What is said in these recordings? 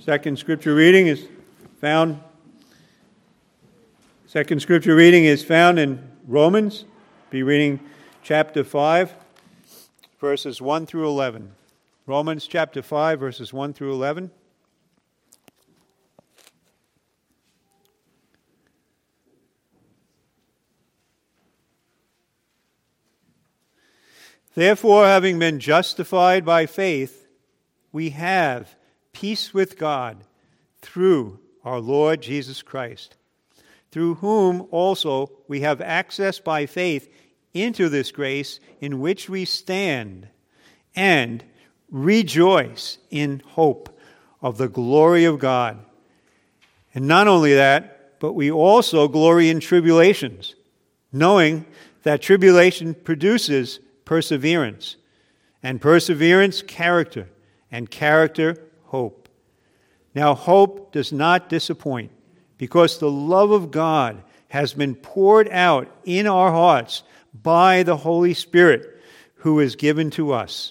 Second scripture reading is found in Romans. Be reading chapter 5, verses 1 through 11. Romans chapter 5, verses 1 through 11. Therefore, having been justified by faith, we have peace with God through our Lord Jesus Christ, through whom also we have access by faith into this grace in which we stand, and rejoice in hope of the glory of God. And not only that, but we also glory in tribulations, knowing that tribulation produces perseverance, and perseverance, character, and character, hope. Now, hope does not disappoint, because the love of God has been poured out in our hearts by the Holy Spirit, who is given to us.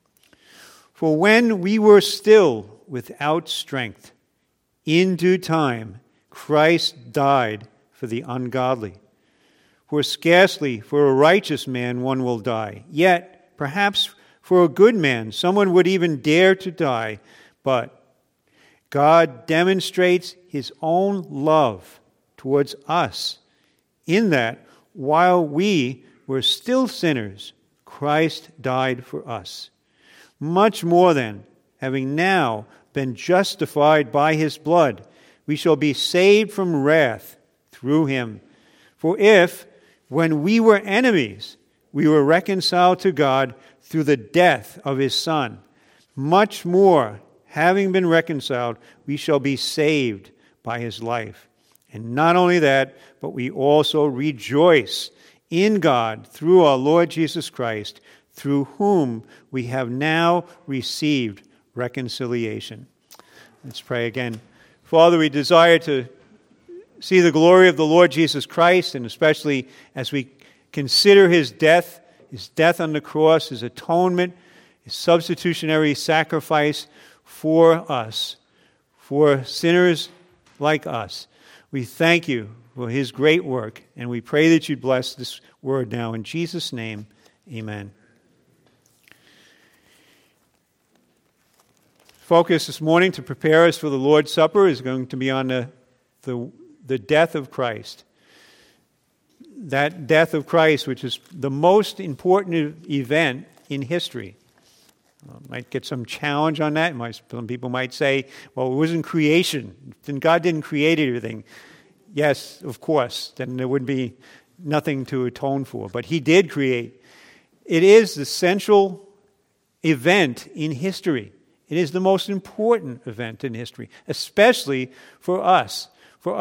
For when we were still without strength, in due time Christ died for the ungodly. For scarcely for a righteous man one will die, yet perhaps for a good man someone would even dare to die. But God demonstrates his own love towards us, in that while we were still sinners, Christ died for us. Much more then, having now been justified by his blood, we shall be saved from wrath through him. For if, when we were enemies, we were reconciled to God through the death of his Son, much more, having been reconciled, we shall be saved by his life. And not only that, but we also rejoice in God through our Lord Jesus Christ, through whom we have now received reconciliation. Let's pray again. Father, we desire to see the glory of the Lord Jesus Christ, and especially as we consider his death on the cross, his atonement, his substitutionary sacrifice for us, for sinners like us. We thank you for his great work, and we pray that you'd bless this word now. In Jesus' name, amen. Focus this morning to prepare us for the Lord's Supper is going to be on the death of Christ. That death of Christ, which is the most important event in history. Might get some challenge on that. Some people might say, well, it wasn't creation. Then God didn't create everything. Yes, of course. Then there would be nothing to atone for. But he did create. It is the central event in history. It is the most important event in history, especially for us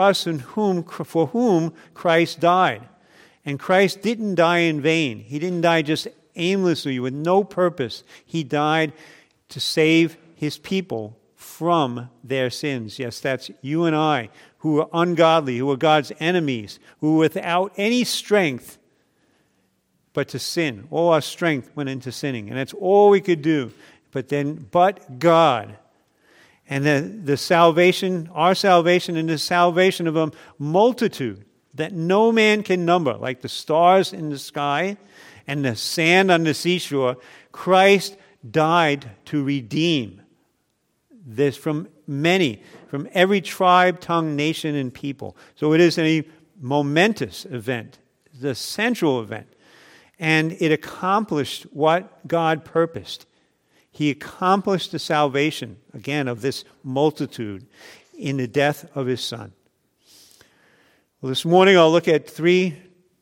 for whom Christ died. And Christ didn't die in vain. He didn't die just aimlessly with no purpose. He died to save his people from their sins. Yes, that's you and I, who are ungodly, who are God's enemies, who were without any strength but to sin. All our strength went into sinning, and that's all we could do. But God. And the salvation, our salvation, and the salvation of a multitude that no man can number, like the stars in the sky and the sand on the seashore, Christ died to redeem this from many, from every tribe, tongue, nation, and people. So it is a momentous event, the central event. And it accomplished what God purposed. He accomplished the salvation, again, of this multitude in the death of his Son. Well, this morning I'll look at 3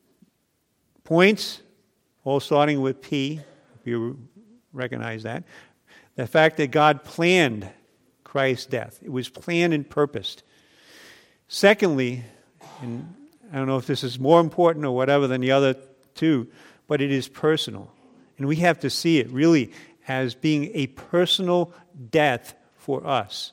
points, all starting with P, if you recognize that. The fact that God planned Christ's death. It was planned and purposed. Secondly, and I don't know if this is more important or whatever than the other 2, but it is personal. And we have to see it really as being a personal death for us.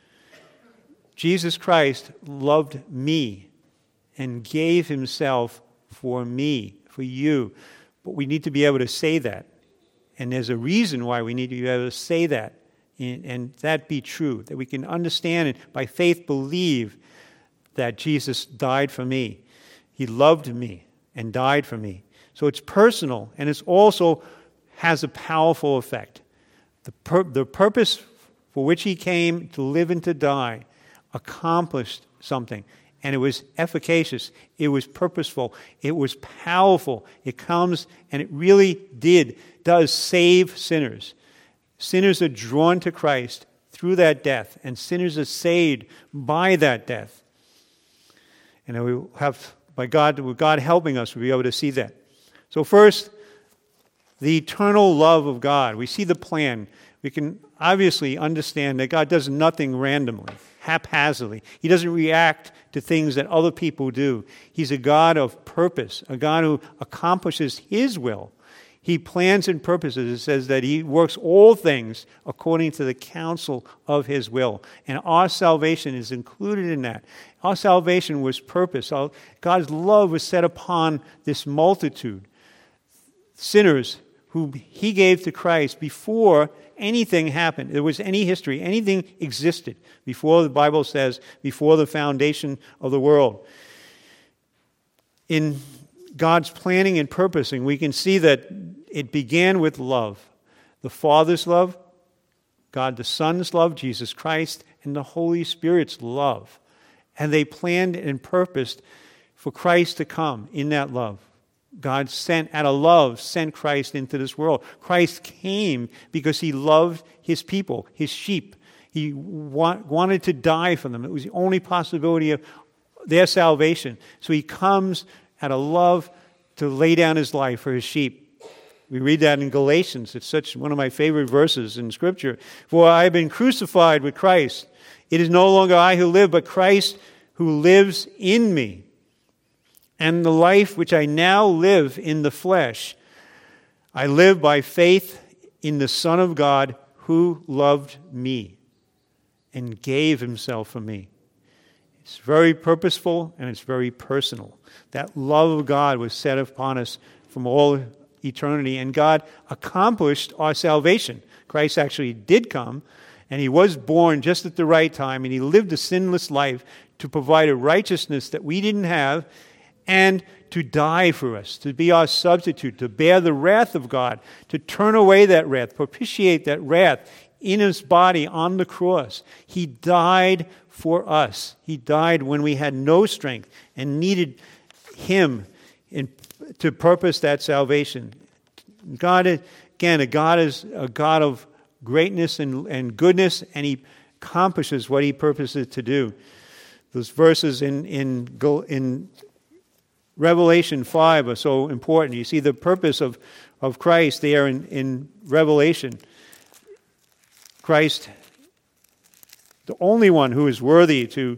Jesus Christ loved me and gave himself for me, for you. But we need to be able to say that. And there's a reason why we need to be able to say that and that be true, that we can understand and by faith believe that Jesus died for me. He loved me and died for me. So it's personal, and it also has a powerful effect. The purpose for which he came to live and to die accomplished something, and it was efficacious. It was purposeful. It was powerful. It comes, and it really does save sinners. Sinners are drawn to Christ through that death, and sinners are saved by that death. And we have, by God, with God helping us, we'll be able to see that. So first, the eternal love of God. We see the plan. We can obviously understand that God does nothing randomly, haphazardly. He doesn't react to things that other people do. He's a God of purpose, a God who accomplishes his will. He plans and purposes. It says that he works all things according to the counsel of his will. And our salvation is included in that. Our salvation was purpose. God's love was set upon this multitude. Sinners who he gave to Christ before anything happened. There was any history, anything existed before, the Bible says, before the foundation of the world. In God's planning and purposing, we can see that it began with love. The Father's love, God the Son's love, Jesus Christ, and the Holy Spirit's love. And they planned and purposed for Christ to come in that love. God sent Christ into this world. Christ came because he loved his people, his sheep. He wanted to die for them. It was the only possibility of their salvation. So he comes out of love to lay down his life for his sheep. We read that in Galatians. It's such one of my favorite verses in Scripture. For I have been crucified with Christ. It is no longer I who live, but Christ who lives in me. And the life which I now live in the flesh, I live by faith in the Son of God who loved me and gave himself for me. It's very purposeful and it's very personal. That love of God was set upon us from all eternity, and God accomplished our salvation. Christ actually did come, and he was born just at the right time, and he lived a sinless life to provide a righteousness that we didn't have, and to die for us, to be our substitute, to bear the wrath of God, to turn away that wrath, propitiate that wrath in his body on the cross. He died for us. He died when we had no strength and needed him to purpose that salvation. God, again, God is a God of greatness and goodness, and he accomplishes what he purposes to do. Those verses in Revelation 5 are so important. You see the purpose of Christ there in Revelation. Christ, the only one who is worthy to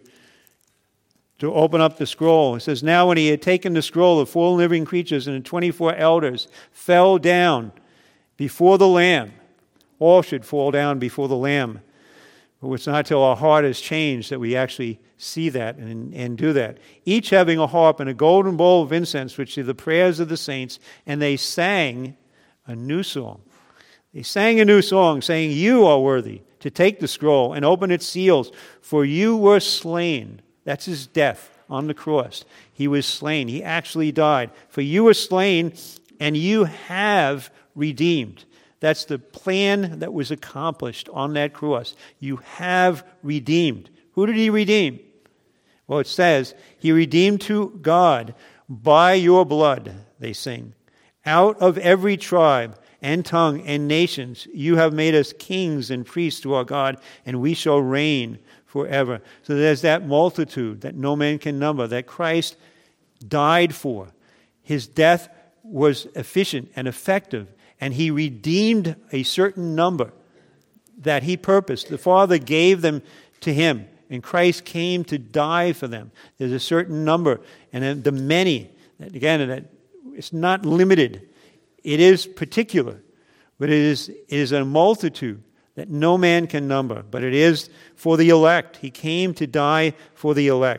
open up the scroll. It says, now when he had taken the scroll, the 4 living creatures and the 24 elders fell down before the Lamb. All should fall down before the Lamb. But it's not until our heart is changed that we actually see that and do that. Each having a harp and a golden bowl of incense, which are the prayers of the saints, and they sang a new song. They sang a new song, saying, you are worthy to take the scroll and open its seals, for you were slain. That's his death on the cross. He was slain. He actually died. For you were slain, and you have redeemed. That's the plan that was accomplished on that cross. You have redeemed. Who did he redeem? Well, it says, he redeemed to God by your blood, they sing. Out of every tribe and tongue and nations, you have made us kings and priests to our God, and we shall reign forever. So there's that multitude that no man can number, that Christ died for. His death was efficient and effective, and he redeemed a certain number that he purposed. The Father gave them to him, and Christ came to die for them. There's a certain number, and then the many, again, that it's not limited. It is particular, but it is a multitude that no man can number, but it is for the elect. He came to die for the elect.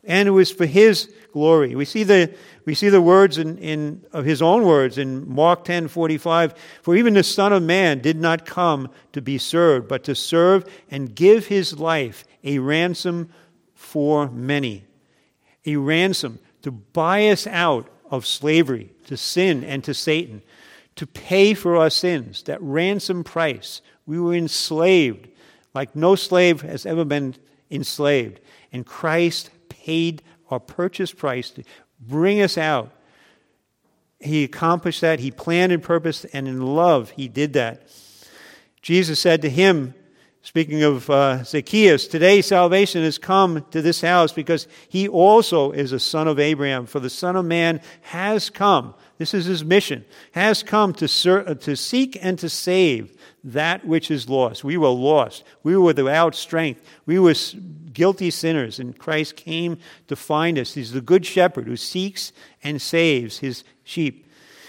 And it was for his glory. We see the words of his own words in Mark 10:45. For even the Son of Man did not come to be served, but to serve and give his life a ransom for many. A ransom to buy us out of slavery, to sin and to Satan, to pay for our sins, that ransom price. We were enslaved like no slave has ever been enslaved. And Christ paid our purchase price to bring us out. He accomplished that. He planned and purposed, and in love he did that. Jesus said to him, speaking of Zacchaeus, today salvation has come to this house because he also is a son of Abraham. For the Son of Man has come, this is his mission, has come to seek and to save that which is lost. We were lost. We were without strength. We were guilty sinners, and Christ came to find us. He's the good shepherd who seeks and saves his sheep.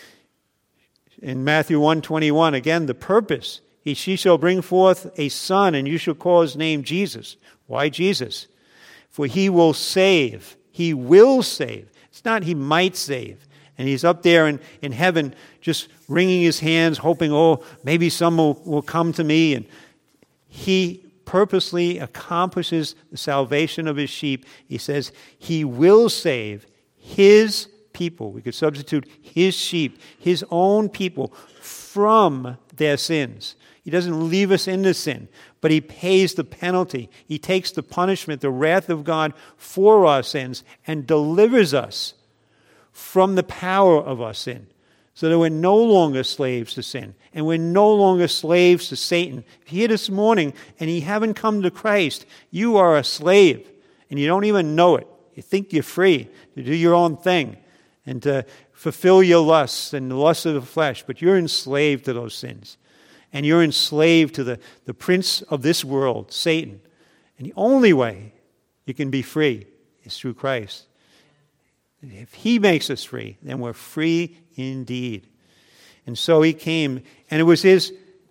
In Matthew 1:21, again, the purpose. She shall bring forth a son, and you shall call his name Jesus. Why Jesus? For he will save. He will save. It's not he might save. And he's up there in heaven just wringing his hands, hoping, maybe some will come to me. And he purposely accomplishes the salvation of his sheep. He says he will save his people. We could substitute his sheep, his own people, from their sins. He doesn't leave us into sin, but he pays the penalty. He takes the punishment, the wrath of God for our sins, and delivers us from the power of our sin, so that we're no longer slaves to sin, and we're no longer slaves to Satan. If you're here this morning and you haven't come to Christ, you are a slave, and you don't even know it. You think you're free to do your own thing and to fulfill your lusts and the lusts of the flesh, but you're enslaved to those sins. And you're enslaved to the prince of this world, Satan. And the only way you can be free is through Christ. If he makes us free, then we're free indeed. And so he came, and it was his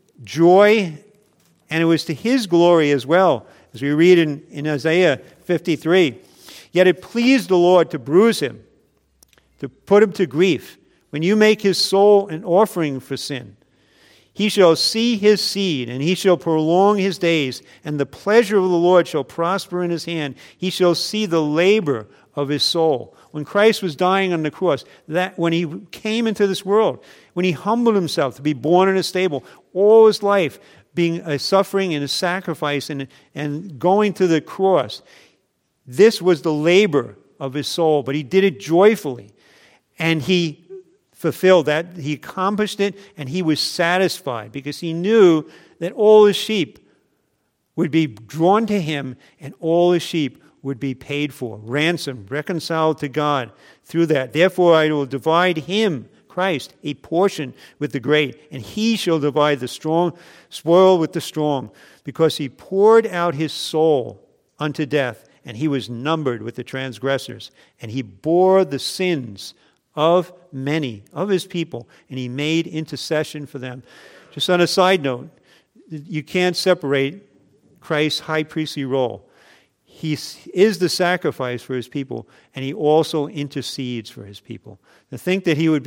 joy, and it was to his glory as well, as we read in Isaiah 53. Yet it pleased the Lord to bruise him, to put him to grief. When you make his soul an offering for sin, he shall see his seed, and he shall prolong his days, and the pleasure of the Lord shall prosper in his hand. He shall see the labor of his soul. When Christ was dying on the cross, that when he came into this world, when he humbled himself to be born in a stable, all his life being a suffering and a sacrifice and going to the cross, this was the labor of his soul, but he did it joyfully. And he fulfilled that. He accomplished it, and he was satisfied because he knew that all his sheep would be drawn to him, and all his sheep would be paid for, ransomed, reconciled to God through that. Therefore I will divide him, Christ, a portion with the great, and he shall divide the strong spoil with the strong, because he poured out his soul unto death, and he was numbered with the transgressors, and he bore the sins of many of his people, and he made intercession for them. Just on a side note, you can't separate Christ's high priestly role. He is the sacrifice for his people, and he also intercedes for his people. To think that he would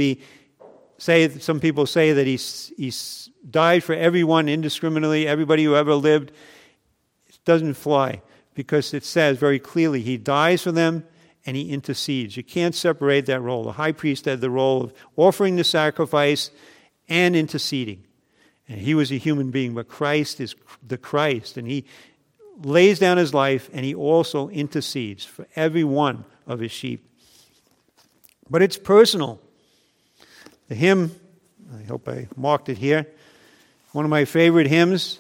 some people say that he died for everyone indiscriminately, everybody who ever lived, it doesn't fly, because it says very clearly he dies for them and he intercedes. You can't separate that role. The high priest had the role of offering the sacrifice and interceding. And he was a human being, but Christ is the Christ, and he lays down his life, and he also intercedes for every one of his sheep. But it's personal. The hymn, I hope I marked it here, one of my favorite hymns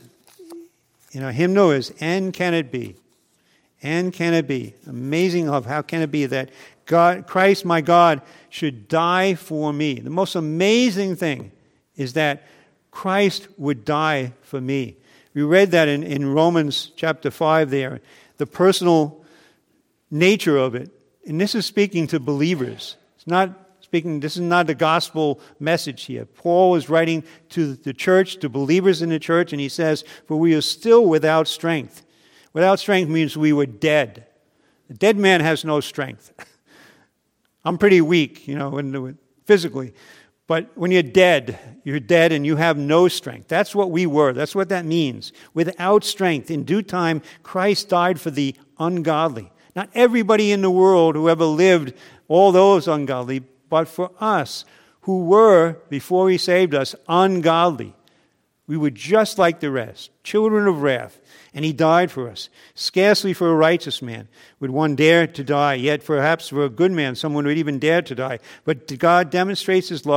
in our hymnal is "And Can It Be?" And can it be? Amazing love. How can it be that God, Christ my God, should die for me? The most amazing thing is that Christ would die for me. We read that in Romans chapter 5 there, the personal nature of it. And this is speaking to believers. This is not the gospel message here. Paul is writing to the church, to believers in the church, and he says, "For we are still without strength." Without strength means we were dead. A dead man has no strength. I'm pretty weak, physically. But when you're dead and you have no strength. That's what we were. That's what that means. Without strength, in due time, Christ died for the ungodly. Not everybody in the world who ever lived, all those ungodly, but for us who were, before he saved us, ungodly. We were just like the rest, children of wrath, and he died for us. Scarcely for a righteous man would one dare to die, yet perhaps for a good man someone would even dare to die. But God demonstrates his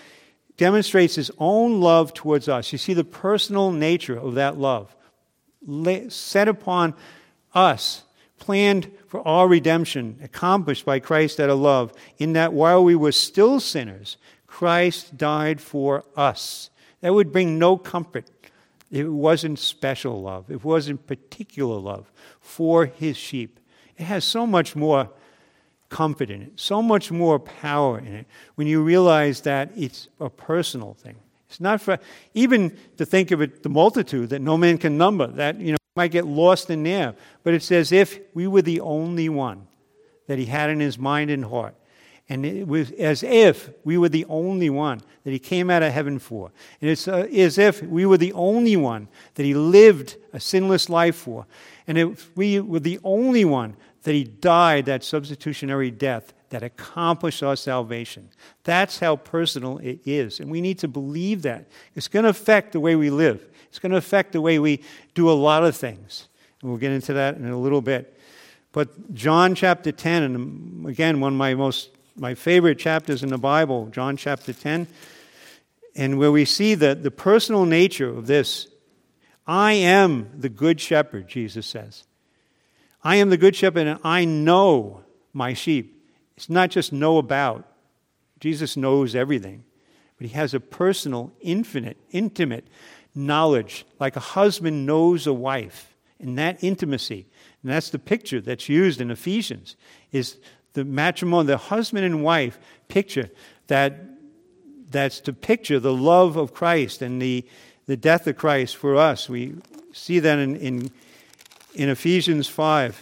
own love towards us. You see the personal nature of that love, set upon us, planned for our redemption, accomplished by Christ out of love, in that while we were still sinners, Christ died for us. That would bring no comfort. It wasn't special love. It wasn't particular love for his sheep. It has so much more comfort in it, so much more power in it when you realize that it's a personal thing. It's not for, even to think of it, the multitude that no man can number, that, might get lost in there. But it's as if we were the only one that he had in his mind and heart. And it was as if we were the only one that he came out of heaven for. And it's as if we were the only one that he lived a sinless life for. And if we were the only one that he died that substitutionary death that accomplished our salvation. That's how personal it is. And we need to believe that. It's going to affect the way we live. It's going to affect the way we do a lot of things. And we'll get into that in a little bit. But John chapter 10, and again, one of my favorite chapters in the Bible, John chapter 10, and where we see the personal nature of this. I am the good shepherd, Jesus says. I am the good shepherd, and I know my sheep. It's not just know about. Jesus knows everything. But he has a personal, intimate knowledge, like a husband knows a wife. And that intimacy, and that's the picture that's used in Ephesians, is the matrimony, the husband and wife picture that's to picture the love of Christ and the death of Christ for us. We see that in Ephesians 5,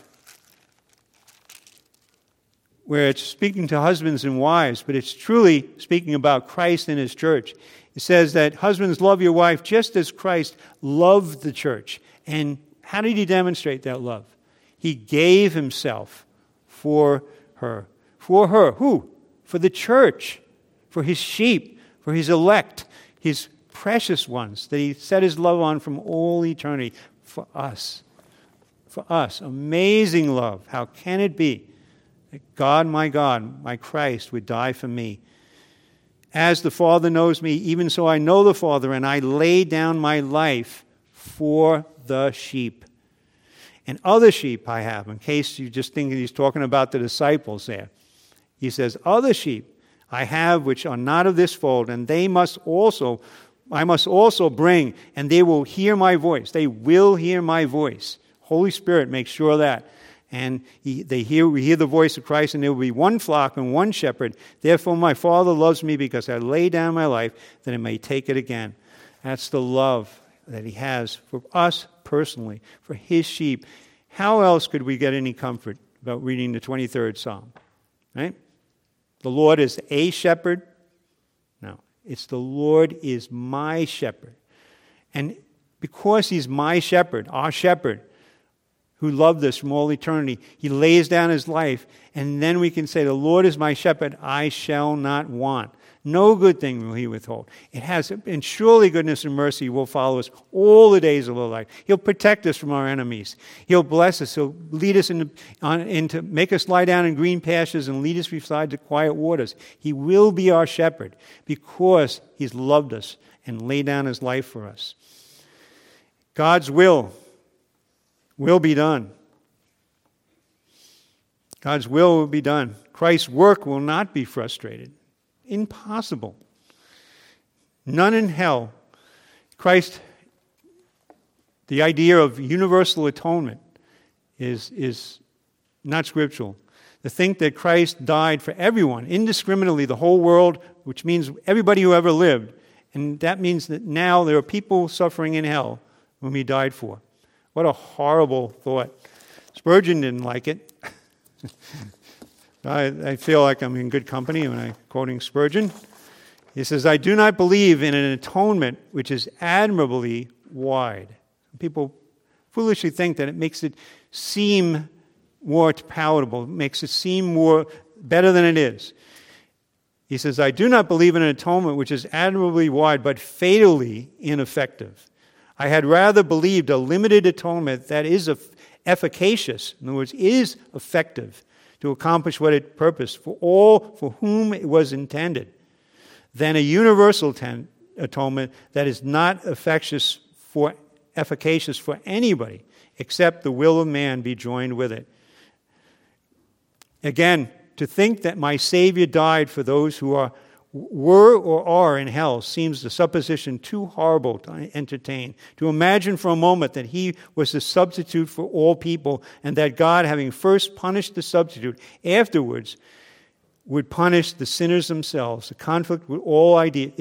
where it's speaking to husbands and wives, but it's truly speaking about Christ and his church. It says that husbands, love your wife just as Christ loved the church. And how did he demonstrate that love? He gave himself for her. For her. Who? For the church. For his sheep. For his elect. His precious ones that he set his love on from all eternity. For us. For us. Amazing love. How can it be that God, my Christ, would die for me? As the Father knows me, even so I know the Father, and I lay down my life for the sheep. And other sheep I have, in case you just think he's talking about the disciples there. He says, other sheep I have which are not of this fold, and I must also bring, and they will hear my voice. They will hear my voice. Holy Spirit makes sure of that. And we hear the voice of Christ, and there will be one flock and one shepherd. Therefore my Father loves me, because I lay down my life that I may take it again. That's the love that he has for us personally, for his sheep. How else could we get any comfort about reading the 23rd Psalm? Right? The Lord is a shepherd. No, it's the Lord is my shepherd. And because he's my shepherd, our shepherd, who loved us from all eternity, he lays down his life, and then we can say, the Lord is my shepherd, I shall not want. No good thing will he withhold. And surely goodness and mercy will follow us all the days of our life. He'll protect us from our enemies. He'll bless us. He'll lead us into make us lie down in green pastures and lead us beside the quiet waters. He will be our shepherd because he's loved us and laid down his life for us. God's will be done. God's will be done. Christ's work will not be frustrated. Impossible. None in hell. Christ, the idea of universal atonement is not scriptural. To think that Christ died for everyone, indiscriminately, the whole world, which means everybody who ever lived. And that means that now there are people suffering in hell whom he died for. What a horrible thought. Spurgeon didn't like it. I feel like I'm in good company when I'm quoting Spurgeon. He says, I do not believe in an atonement which is admirably wide. People foolishly think that it makes it seem more palatable, makes it seem more better than it is. He says, I do not believe in an atonement which is admirably wide, but fatally ineffective. I had rather believed a limited atonement that is efficacious, in other words, is effective to accomplish what it purposed for all for whom it was intended, than a universal atonement that is not efficacious for anybody except the will of man be joined with it. Again, to think that my Savior died for those who were or are in hell seems a supposition too horrible to entertain. To imagine for a moment that he was the substitute for all people, and that God, having first punished the substitute, afterwards would punish the sinners themselves. It conflicts with all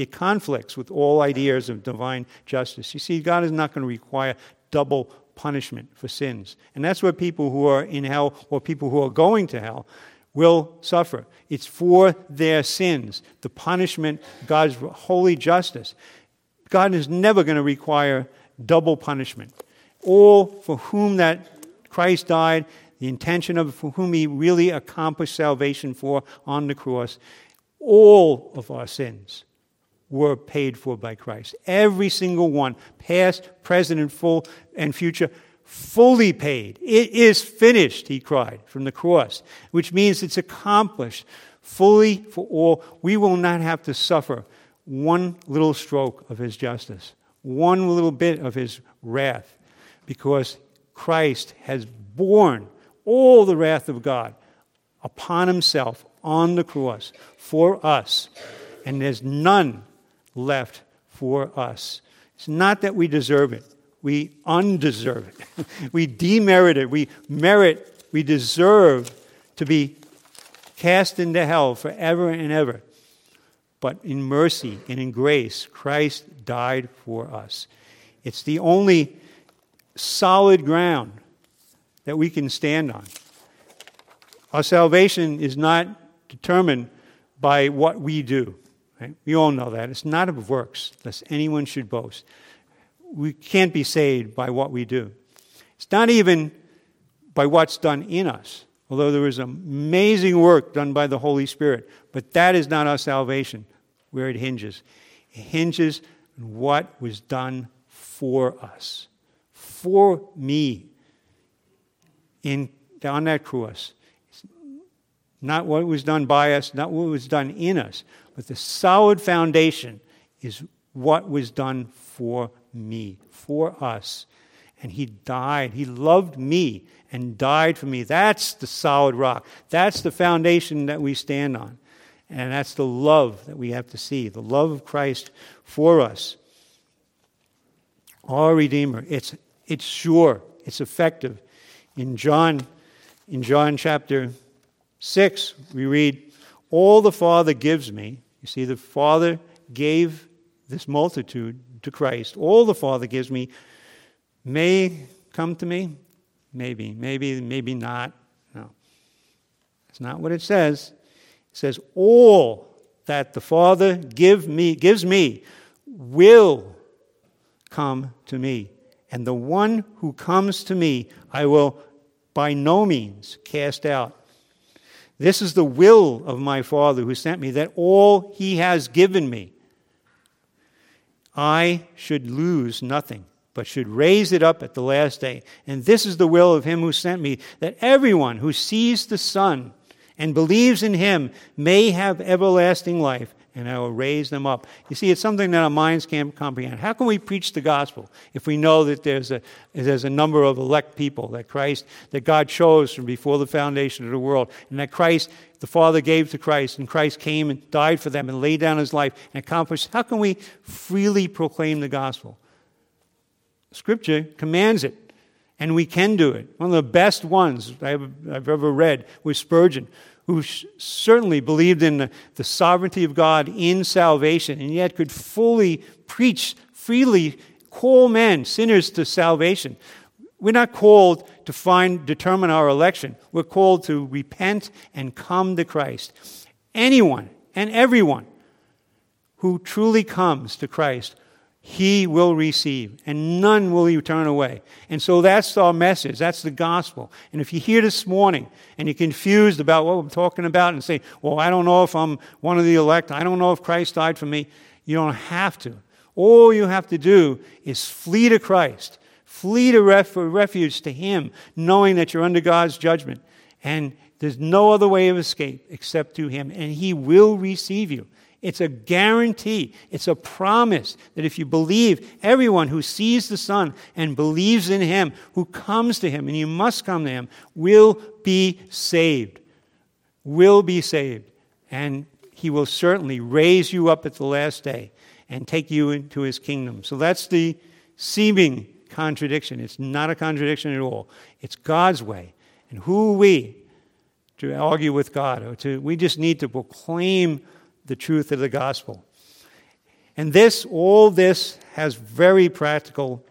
ideas of divine justice. You see, God is not going to require double punishment for sins. And that's what people who are in hell or people who are going to hell will suffer. It's for their sins. The punishment, God's holy justice. God is never going to require double punishment. All for whom that Christ died, the intention of for whom he really accomplished salvation for on the cross, all of our sins were paid for by Christ. Every single one, past, present, and full, and future, fully paid. It is finished, he cried from the cross, which means it's accomplished fully for all. We will not have to suffer one little stroke of his justice, one little bit of his wrath, because Christ has borne all the wrath of God upon himself on the cross for us, and there's none left for us. It's not that we deserve it. We undeserve it. We demerit it. We deserve to be cast into hell forever and ever. But in mercy and in grace, Christ died for us. It's the only solid ground that we can stand on. Our salvation is not determined by what we do. Right? We all know that. It's not of works, lest anyone should boast. We can't be saved by what we do. It's not even by what's done in us, although there is amazing work done by the Holy Spirit. But that is not our salvation, where it hinges. It hinges on what was done for us, for me, on that cross. It's not what was done by us, not what was done in us, but the solid foundation is what was done for me, for us. And he died. He loved me and died for me. That's the solid rock. That's the foundation that we stand on. And that's the love that we have to see, the love of Christ for us. Our Redeemer. It's sure. It's effective. In John chapter 6, we read, all the Father gives me. You see, the Father gave this multitude to Christ. All the Father gives me may come to me. Maybe not. No. That's not what it says. It says, all that the Father gives me will come to me. And the one who comes to me, I will by no means cast out. This is the will of my Father who sent me, that all he has given me, I should lose nothing, but should raise it up at the last day. And this is the will of him who sent me, that everyone who sees the Son and believes in him may have everlasting life, and I will raise them up. You see, it's something that our minds can't comprehend. How can we preach the gospel if we know that there's a number of elect people that God chose from before the foundation of the world, and that Christ, the Father gave to Christ, and Christ came and died for them and laid down his life and accomplished? How can we freely proclaim the gospel? Scripture commands it, and we can do it. One of the best ones I've ever read was Spurgeon, who certainly believed in the sovereignty of God in salvation, and yet could fully preach, freely call men, sinners, to salvation. We're not called to determine our election. We're called to repent and come to Christ. Anyone and everyone who truly comes to Christ, he will receive, and none will he turn away. And so that's our message. That's the gospel. And if you're here this morning and you're confused about what we're talking about and say, well, I don't know if I'm one of the elect. I don't know if Christ died for me. You don't have to. All you have to do is flee to Christ. Flee to refuge to him, knowing that you're under God's judgment. And there's no other way of escape except through him. And he will receive you. It's a guarantee. It's a promise that if you believe, everyone who sees the Son and believes in him, who comes to him, and you must come to him, will be saved. Will be saved. And he will certainly raise you up at the last day and take you into his kingdom. So that's the seeming contradiction. It's not a contradiction at all. It's God's way. And who are we to argue with God? We just need to proclaim the truth of the gospel. And all this has very practical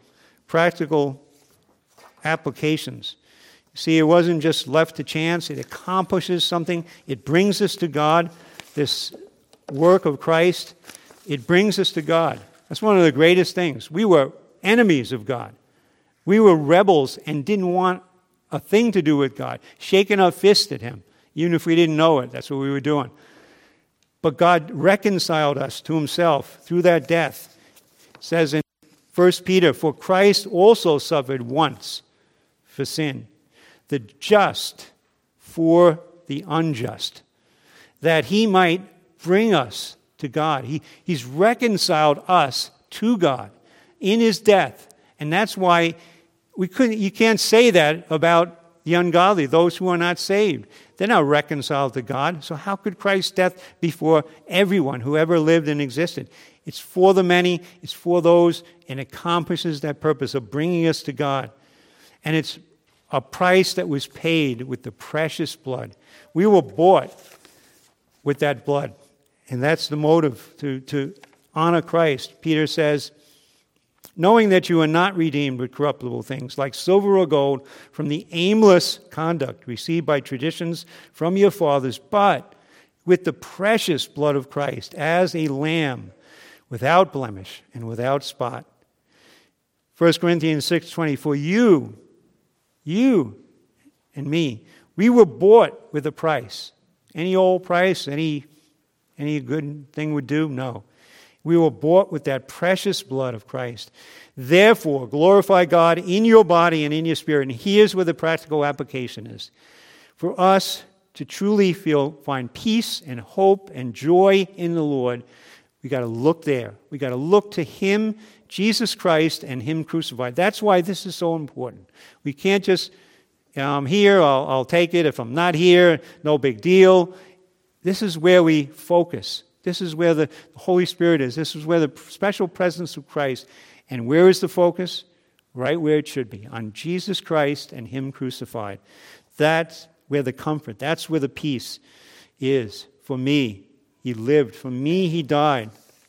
applications. You see, it wasn't just left to chance. It accomplishes something. It brings us to God. This work of Christ, it brings us to God. That's one of the greatest things. We were enemies of God. We were rebels and didn't want a thing to do with God, shaking our fist at him, even if we didn't know it. That's what we were doing. But God reconciled us to himself through that death. It says in 1 Peter, for Christ also suffered once for sin, the just for the unjust, that he might bring us to God. He's reconciled us to God in his death. And that's why you can't say that about the ungodly, those who are not saved. They're not reconciled to God. So how could Christ's death be for everyone who ever lived and existed? It's for the many. It's for those. And it accomplishes that purpose of bringing us to God. And it's a price that was paid with the precious blood. We were bought with that blood. And that's the motive to honor Christ. Peter says, knowing that you are not redeemed with corruptible things like silver or gold from the aimless conduct received by traditions from your fathers, but with the precious blood of Christ as a lamb without blemish and without spot. 1 Corinthians 6:20, for you and me, we were bought with a price. Any old price, any good thing would do? No. We were bought with that precious blood of Christ. Therefore, glorify God in your body and in your spirit. And here's where the practical application is. For us to truly find peace and hope and joy in the Lord, we got to look there. We got to look to him, Jesus Christ, and him crucified. That's why this is so important. We can't just, I'm here, I'll take it. If I'm not here, no big deal. This is where we focus. This is where the Holy Spirit is. This is where the special presence of Christ. And where is the focus? Right where it should be, on Jesus Christ and him crucified. That's where the comfort, that's where the peace is. For me, he lived. For me, he died.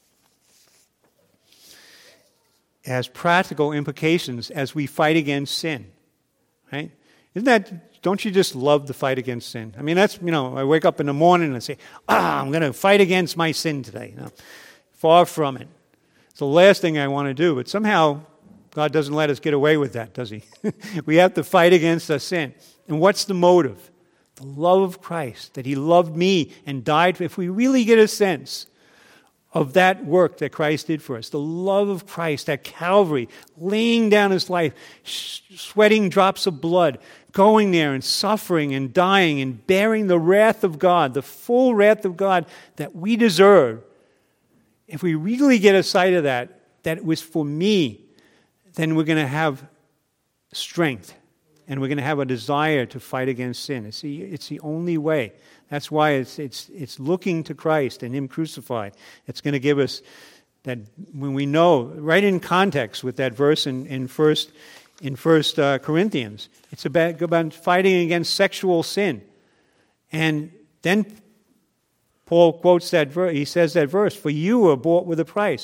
It has practical implications as we fight against sin. Right? Don't you just love the fight against sin? I mean, that's, I wake up in the morning and say, I'm going to fight against my sin today. Far from it. It's the last thing I want to do. But somehow, God doesn't let us get away with that, does he? We have to fight against our sin. And what's the motive? The love of Christ, that he loved me and died. If we really get a sense of that work that Christ did for us, the love of Christ at Calvary, laying down his life, sweating drops of blood, going there and suffering and dying and bearing the wrath of God, the full wrath of God that we deserve. If we really get a sight of that it was for me, then we're going to have strength and we're going to have a desire to fight against sin. It's the only way. That's why it's looking to Christ and him crucified. It's going to give us that, when we know, right in context with that verse in First Corinthians. It's about fighting against sexual sin. And then Paul quotes that verse. He says that verse, for you were bought with a price.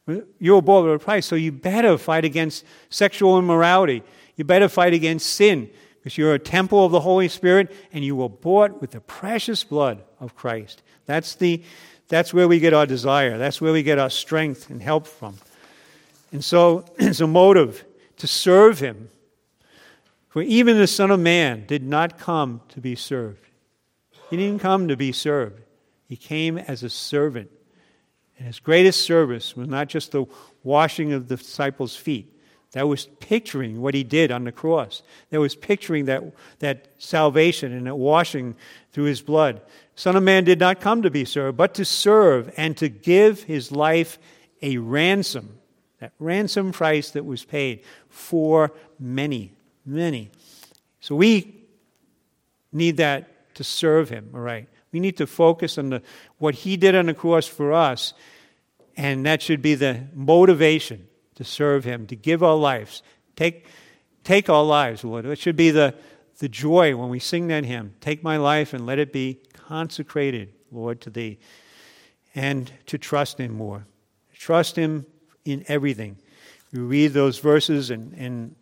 You were bought with a price, so you better fight against sexual immorality. You better fight against sin, because you're a temple of the Holy Spirit, and you were bought with the precious blood of Christ. That's where we get our desire. That's where we get our strength and help from. And so it's a motive to serve Him. For even the Son of Man did not come to be served. He didn't come to be served. He came as a servant. And His greatest service was not just the washing of the disciples' feet. That was picturing what He did on the cross. That was picturing that salvation and that washing through His blood. Son of Man did not come to be served, but to serve and to give His life a ransom. That ransom price that was paid for many, many. So we need that to serve Him, all right? We need to focus on what He did on the cross for us, and that should be the motivation to serve Him, to give our lives. Take our lives, Lord. It should be the joy when we sing that hymn. Take my life and let it be consecrated, Lord, to Thee. And to trust Him more. Trust Him in everything. We read those verses in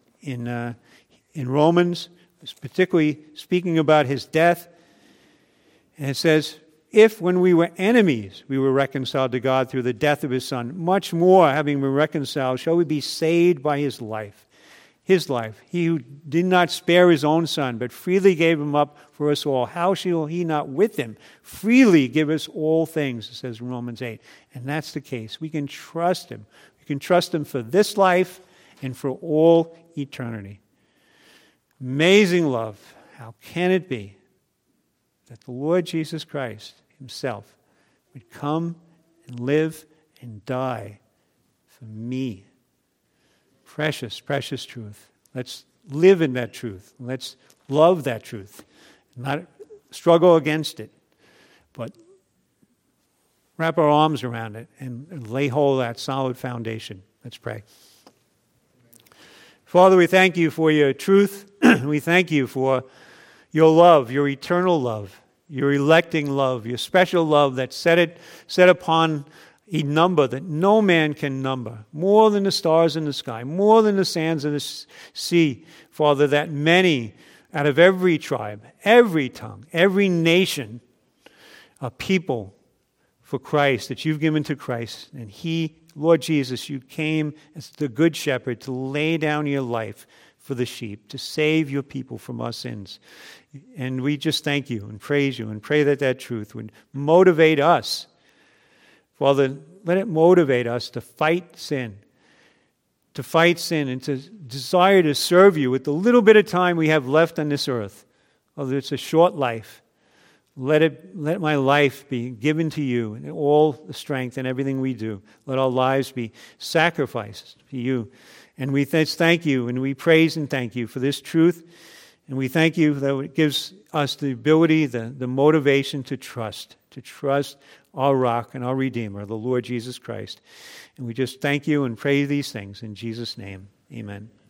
Romans, particularly speaking about His death. And it says, if when we were enemies, we were reconciled to God through the death of His Son, much more, having been reconciled, shall we be saved by His life. His life. He who did not spare His own Son, but freely gave Him up for us all. How shall He not with Him freely give us all things, it says in Romans 8. And that's the case. We can trust Him. We can trust Him for this life and for all eternity. Amazing love. How can it be that the Lord Jesus Christ Himself would come and live and die for me? Precious, precious truth. Let's live in that truth. Let's love that truth. Not struggle against it, but wrap our arms around it and lay hold of that solid foundation. Let's pray. Father, we thank You for Your truth. We thank You for Your love, Your eternal love, Your electing love, Your special love that set upon a number that no man can number, more than the stars in the sky, more than the sands of the sea, Father, that many out of every tribe, every tongue, every nation, a people for Christ that You've given to Christ. And He, Lord Jesus, You came as the good shepherd to lay down Your life for the sheep, to save Your people from our sins. And we just thank You and praise You and pray that truth would motivate us. Father, let it motivate us to fight sin and to desire to serve You with the little bit of time we have left on this earth. Although it's a short life, let my life be given to You and all the strength and everything we do. Let our lives be sacrificed to You. And we thank You and we praise and thank You for this truth. And we thank You that it gives us the ability, the motivation to trust our rock and our Redeemer, the Lord Jesus Christ. And we just thank You and pray these things in Jesus' name. Amen.